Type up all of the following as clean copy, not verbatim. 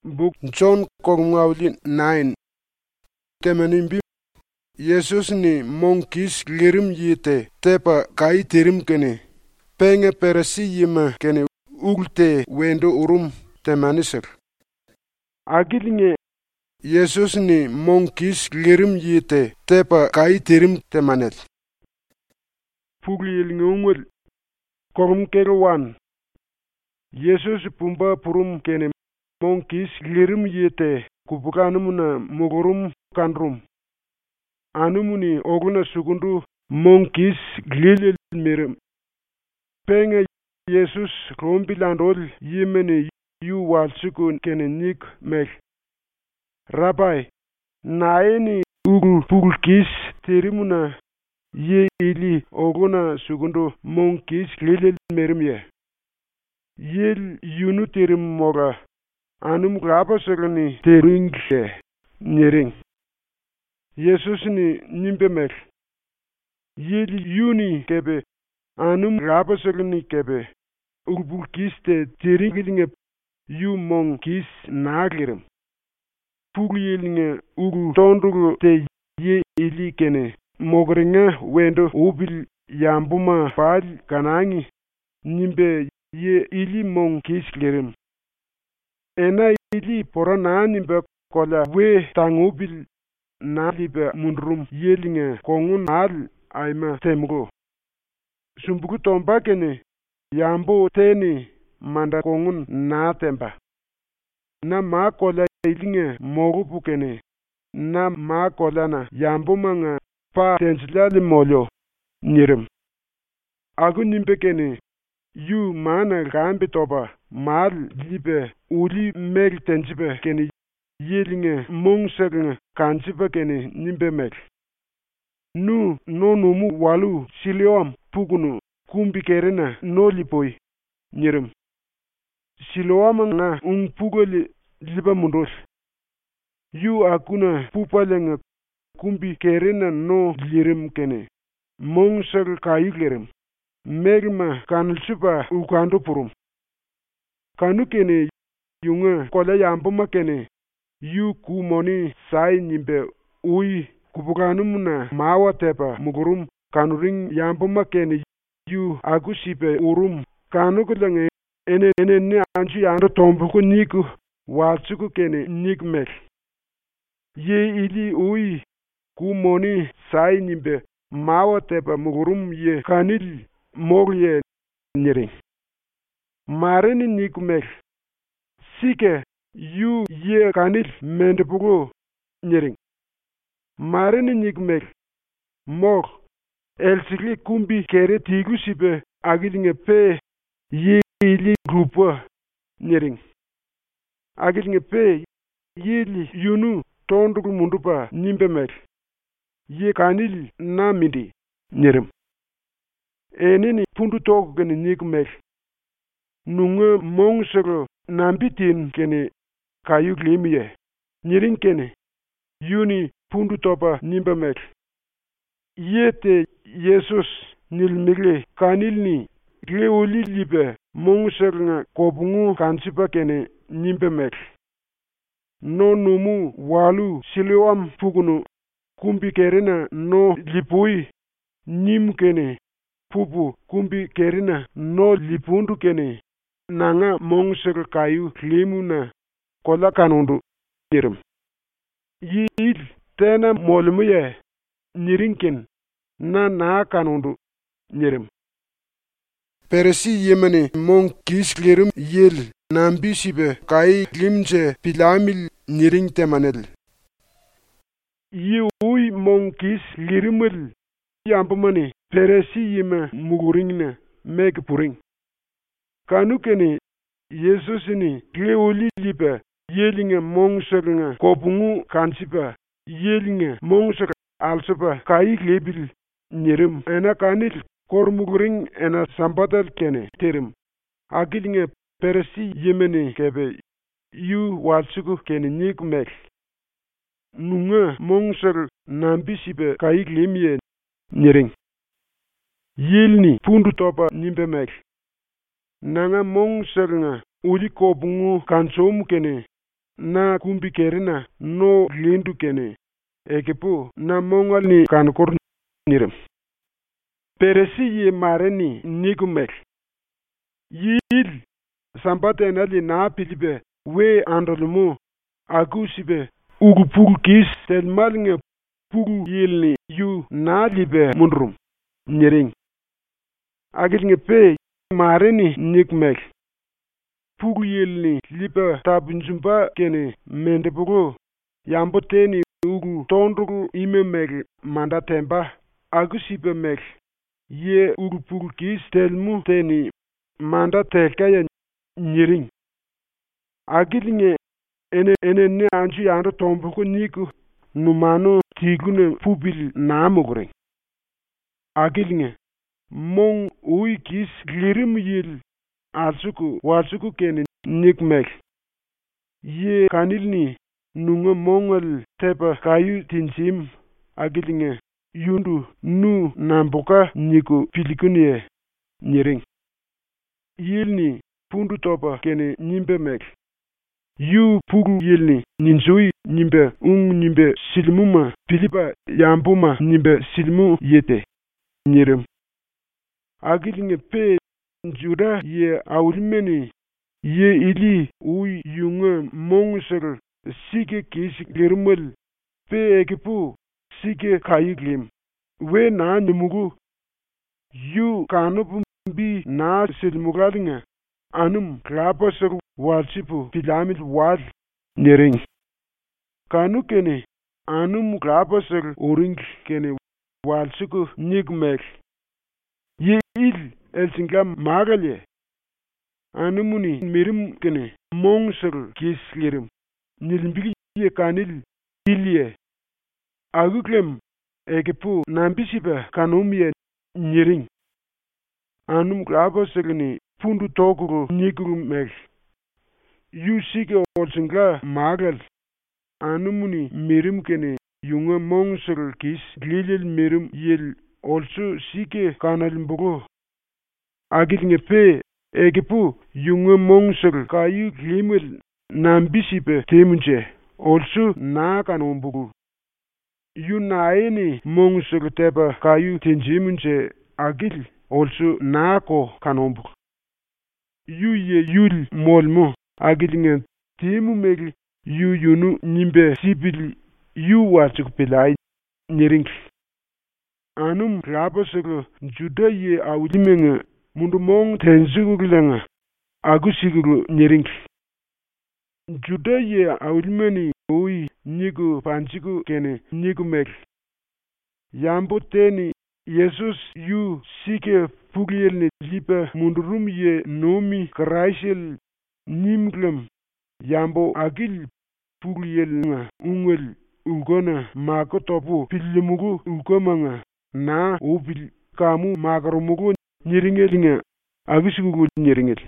buk John kongmauli 9 temenimbi Yesus ni monkis lirim yite tepa kai tirim kene penge peresi yima kene ulte wendo urum temanisir agilinge Yesus ni monkis lirim yite tepa kai tirim temanel pugli ngungul korum kelwan Yesus pumba purum kene monkis lirim yite kubukanumuna mugurum kanrum anumuni oguna sugundu monkis glilil mirim penge Yesus rombilandol yimene yu walsuku kene nik mel Rabbi naeni ugul pugulkis tirimuna ye ili oguna sugundu monkis glilil mirim yel yunu tirim moga anum grabasagani teringle nyering Yesus ni nimbemel yel yuni kebe anum grabasagani kebe ugbulkiste teringilinge yu monkis naglirim puglilinge ugu tondugu te ye ili kene mogringa wendo ubil yambuma fal kanangi nimbe ye ili monkis lirim ena ili pora na nimbe kola we tangubil na libe mundrum yelinge kongun al aima temgo sumbugu tomba kene yambo teni manda kongun na temba na ma kola ilinge mogupu kene na ma kola na yambo manga pa tensilali molyo nyirim agu nimbe kene yu mana gambi toba mal libe uli mel tensibe kene yelinge mongsaga kansiba kene nimbe mel nu no numu walu siliom pugunu kumbi kerena no lipoi nyirim siloam na pugoli liba mundos yu akuna pupalenga kumbi kerena no lirim kene mongsaga kayiglerim megma kanulsuba ukandu purum kanu kene yunga kola yambuma kene yu kumoni sai nimbe ui kubukanumuna mawa tepa mugurum kanuring yambuma kene yu agusibe urum kanu kulange ene ni anju yandu tombuku niku walsuku kene nikmel ye ili ui kumoni sai nimbe mawa tepa mugurum ye kanil mogye nyiring marini nikmel sike yu ye kanil mendepugo nyiring marini nikmel mok elsikli kumbi kere tigu sibe agilinge pe ye ili grupwa nyiring agilinge pe yili yunu tondugu mundupa nimbe mel ye kanil na mindi nyirim enini pundu toku kene nikmel nunga mongsoro nambitin kene kayuglimiye nyiring kene yuni pundu topa nimbe mel yete Yesus nilmigle kanilni leuli libe mongsoro kobungu kansiba kene nimbe mel no numu walu siliwam pugunu kumbi kerena no lipui nim kene pupu kumbi kerena no lipundu kene nanga mongsoro kayu limuna kola kanundu nyirim yil tena molmuye nyirinkin na kanundu nyirim peresi yemene monkis lirim yel nambisibe kai limje pilamil nyiring temanel yi ui monkis lirimel yambumani peresi yema muguringna megpuring kanu kene Yesusini leuli libe yelinge mongsaga kobungu kansiba yelinge mongsaga alsuba kai lebil nyirim ena kanil kormuguring ena sambatal kene terim agilinge peresi yemene kebe yu walsuku kene nikmel nunga mongsar nambisibe kayik limye nyiring yilni pundu topa nimbe mek nanga mongsar nga uli kobungu kansom kene na kumbi kerina no lindu kene ekepu na mongal ni kankur nirem. Peresi ye mareni nikumek. Yil sambate nali na pilibe we andolumu agusibe ugu pugu kis telmalnge pugu yilni yu na libe mundrum nyering. Agilnge pe mareni nikmek. Pugu yilni libe tabunjumba kene mendebugo yambo teni ugu tondrugu ime meg manda temba agusibe meg ye ugu pugu kis telmu teni manda telkaya nyering. Agilnge ene ne anju yando tombuko niku numano tigune pubil namugre. Agilnge mong ui kis glirim yil walsuku kene nikmek. Ye kanilni nunga mongal tepa kayu tinsim agilnge yundu nu nambuka niku pilikunie nyering. Yilni pundu topa kene nyimbe mek. Yu pugu yilni ninsui nyimbe nyimbe silmuma pilipa yambuma nyimbe silmu yete nyerem. Agilnge pe juda ye awulmeni ye ili ui yunga mongsel sike kis girmel pe ekipu sike kayiglim we na nimugu yu kanupu bi na silmugalinga anum klapasar walsipu pilamil wal nyering. Kanu kene anum klapasar uring kene walsiku nikmek. Ye il elsingla magalye anumuni mirim kene mongsel kislirim nilmbili ye kanil ilye aguklem ekepu nambisipa kanumye nyering. Anum klapasarni pundu tokuru nikrumek. Yu sike olsingla magal anumuni mirim kene yunga mongsel kis glilil mirim yel olsu sike kanalimbugo. Agilnge pe ekepu yunga mongsel kayu glimel nambisipe temunche olsu na kanumbugu. Yu naeni mongsel tepa kayu tenjimunche agil olsu na ko kanumbugu. Yu ye yul molmo agilnge timu meg yu yunu nyimbe sibil yu walsuk pilai nyering. Anum klapasar juda ye awlimenge mundu mong tenzigulenga agusigu nyering. Juda ye awlimeni ui nigu panjigu kene nigu meg. Yambo teni Jesus yu sike pugiyelni lipa mundurum ye nomi kraishel nimglem yambo agil pugiyelnga ungel ugona mako topu pilimugu ugamanga na upil kamu makarumugu nyiringelinga agusigu nyiringel.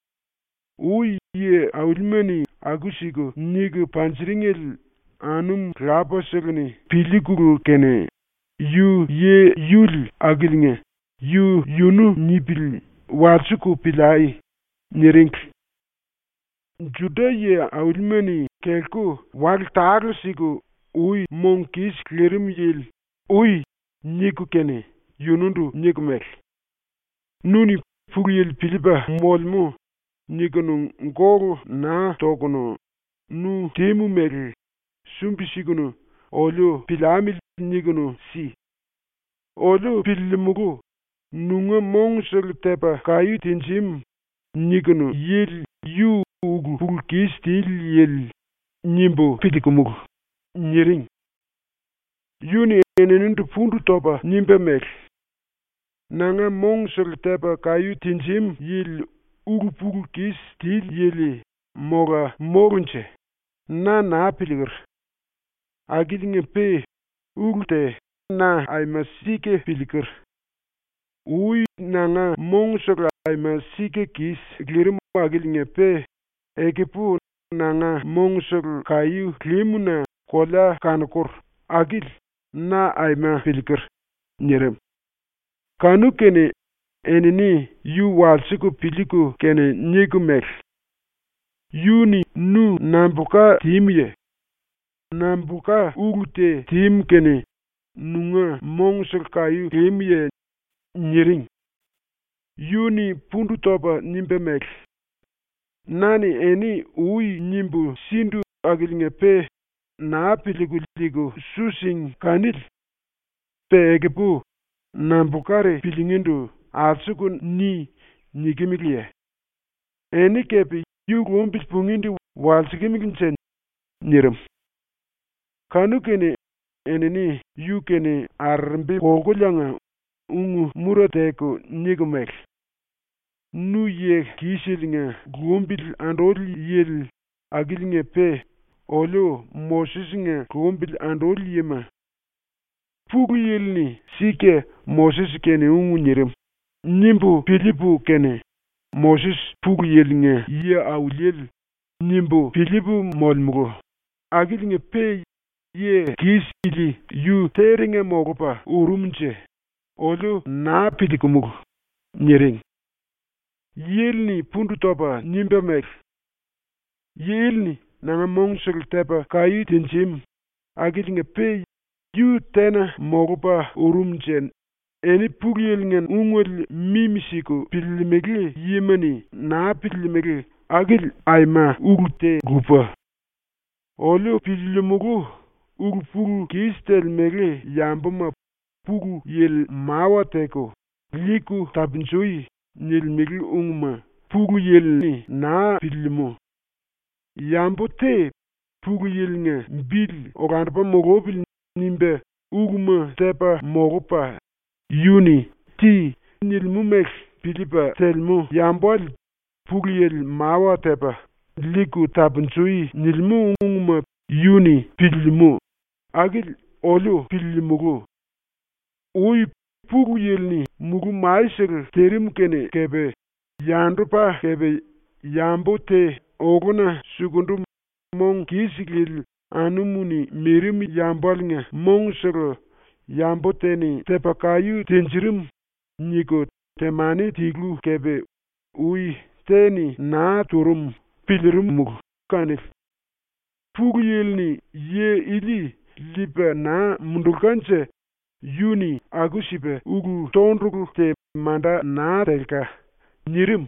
Ui ye awilmeni agusigu nigu panjiringel anum klapasarni pilikuru kene yu ye yul agilnge yu yunu nipil walsuku pilai nyering. Juda ye awilmeni kelku wal tarusigu ui monkis klirim yil ui niku kene yunundu nikmek. Nuni pugiyel pilipa molmu nikunu ngoru na tokunu nu temu meg sumbisigunu olu pilamil nikunu si. Olu pilimugu nunga mongsel tepa kayu tinsim nikunu yel yu ugu pugu kis til yel nyimbo pilikumugu nyering. Yuni enenundu pundu topa nyimbe meg. Nanga mongsel tepa kayu tinsim yel ugu pugu kis til yeli moga morunche na piligr. Agilnge pe ugulte na aima sike piligr. Ui nanga mongsel aima sike kis glirim agilnge pe ekepu nanga mongsel kayu glimuna kola kanukur agil na aima piligr nyerem. Kanu kene enini yu walsiku piliku kene nigu meg. Yuni nu nambuka timye. Nambuka ugute tim kene nunga mongsel kayu timye nyiring. Yuni pundu topa nimbe mek. Nani eni ui nyimbu sindu agilinge pe na piliguligo susing kanil. Pe egepu nambukare pilingindu atsukun ni nikimikliye. Eni kepi yugu umbis pungindi walsikimikinchen nyirim. Kanu kene enini yu kene armbi kogulyanga ungu murateko nyigumek. Nu ye kishilinga gumbil andoli yel agilinge pe olo mosisinga gumbil andoli yema. Pugu yelni sike Moses kene ungu nyirim. Nimbu Filipu kene Moses pugu yelinga ye awulyel. Nimbu Filipu molmugo. Agilinge pe ye kisili yu teringe mogopa urumche. Olo na pilikumugo nyiring. Yelni pundu topa nimbe mek. Yelni nanga mongsel tepa kayu tinchim. Agilinge pe yu tena mogopa urumchen. Eni pugyelngen ungwel mimisiko pilimegli yimani na pilimegli agil aima ugute gupa. Olo pilimugu ugupugu kistel megli yambuma pugu yel mawateko liku tapinsui nil megli ungma pugu yelni na pilimu. Yambote pugu yelnge bil oganpa mogobil nimbe ugma tepa mogopa. Yuni ti nilmumek Filipa telmu yambol pugiyel mawa tepa liku tapinsui nilmu ungma yuni pilimu agil olu pilimugu. Ui pugiyelni mugu maisel terim kene kebe yandupa kebe yambote oguna sugundu mong kisikil anumuni mirim yambolnga mongsel yamboteni tepa kayu tenjirim niko temani tiglu kebe ui teni na turum pilirim mugu kanil. Pugiyelni ye ili lipa na mundulkanche yuni agusipe ugu tondrugu te manda na telka nyirim.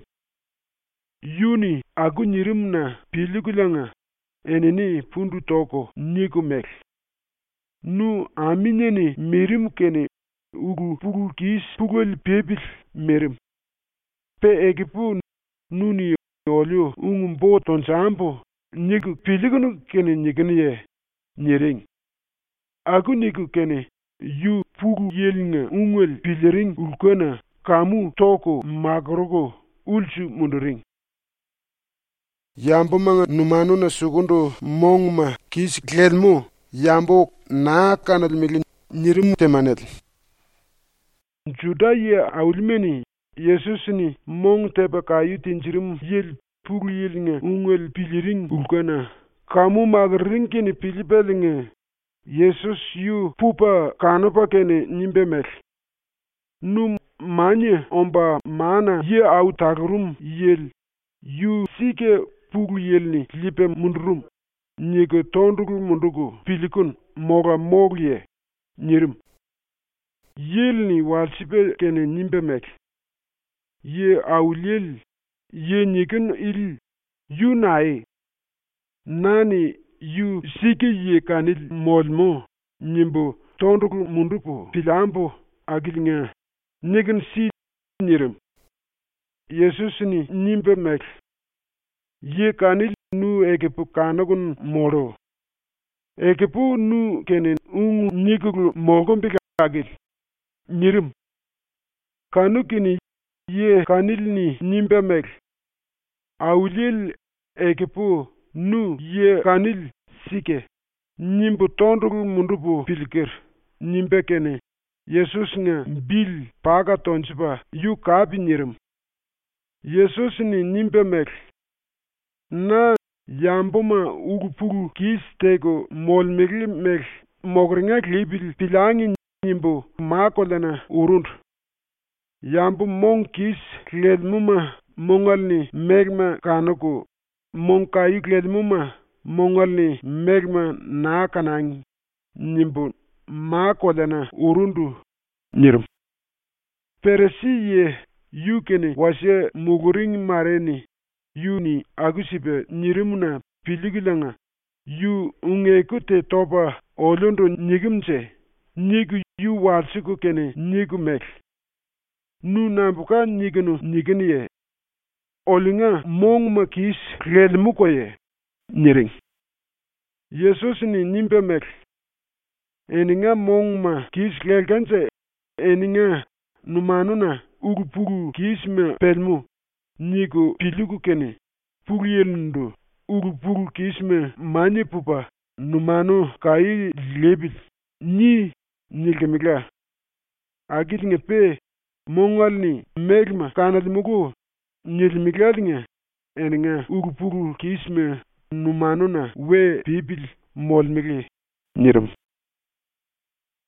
Yuni agu nyirim na piligulanga enini pundu toko niko mek. Nu aminyeni mirim kene ugu pugu kis pugul pebil mirim. Pe egipu nuni olio ungumbo tonsambo niku piligunu kene nyiginiye nyiring. Agu niku kene yu pugu yelinga ungwel piliring ulkona kamu toko magrugo ulchu munduring. Yambo manga numanu na sugundo mongma kis glelmu. Yambo na kanal megli nyirim temanel. Juda ye awulmeni Yesusni mong tepa kayu tinjirim yel pugu yelinga ungwel piliring ulkana. Kamu magring kene pilipelinga Yesus yu pupa kanopa kene nimbe mek. Nu manye omba mana ye au tagrum yel yu sike pugu yelni lipe mundurum. Nyege tondrugu mundugu pilikun moga mogye nyirim. Yelni walsipe kene nimbe mek. Ye awulyel ye nyikin il yu nae. Nani yu sike ye kanil molmo nyimbo tondrugu mundugu pilambo agilinga nyikin si nyirim. Yesusni nimbe mek. Ye kanil nu egepu kanagun moro. Egepu nu kene ungu nyiguglu mogombika agil nyirim. Kanu kini ye kanilni nimbe mek. Awulyel egepu nu ye kanil sike. Nyimbu tondrugu mundubu pilker. Nimbe kene Yesus nga bil paga tonchipa yu kabi nyirim. Yesusni nimbe mek. Na yamboma ugu pugu kis tego mol megli mek mogringa klibil pilangi nyimbo makolana urund. Yambu mong kis klelmuma mongalni megma kanoko mong kayu klelmuma mongalni megma na kanang nyimbu ma kolana urundu nyirum. Peresi ye yukene washe muguring mareni yuni agusibe nyirimuna piligilanga yu ungekute toba olondo nyigimche nyigu yu walsiku kene nyigu mek. Nu nambuka nyiginu nyiginiye olinga mongma kis lelmukoye nyiring. Yesus ni nimbe mek eninga mongma kis lelganse eninga numanuna urupugu kisme pelmu nyigu piligu kene pugyelundo urupugu kisme manye pupa numanu kai lebil nyi nyilgemigla agitnge pe mongalni megma kanalmugu nyilmigladnge eninga urupugu kisme numanuna we pibil molmigli nyirum.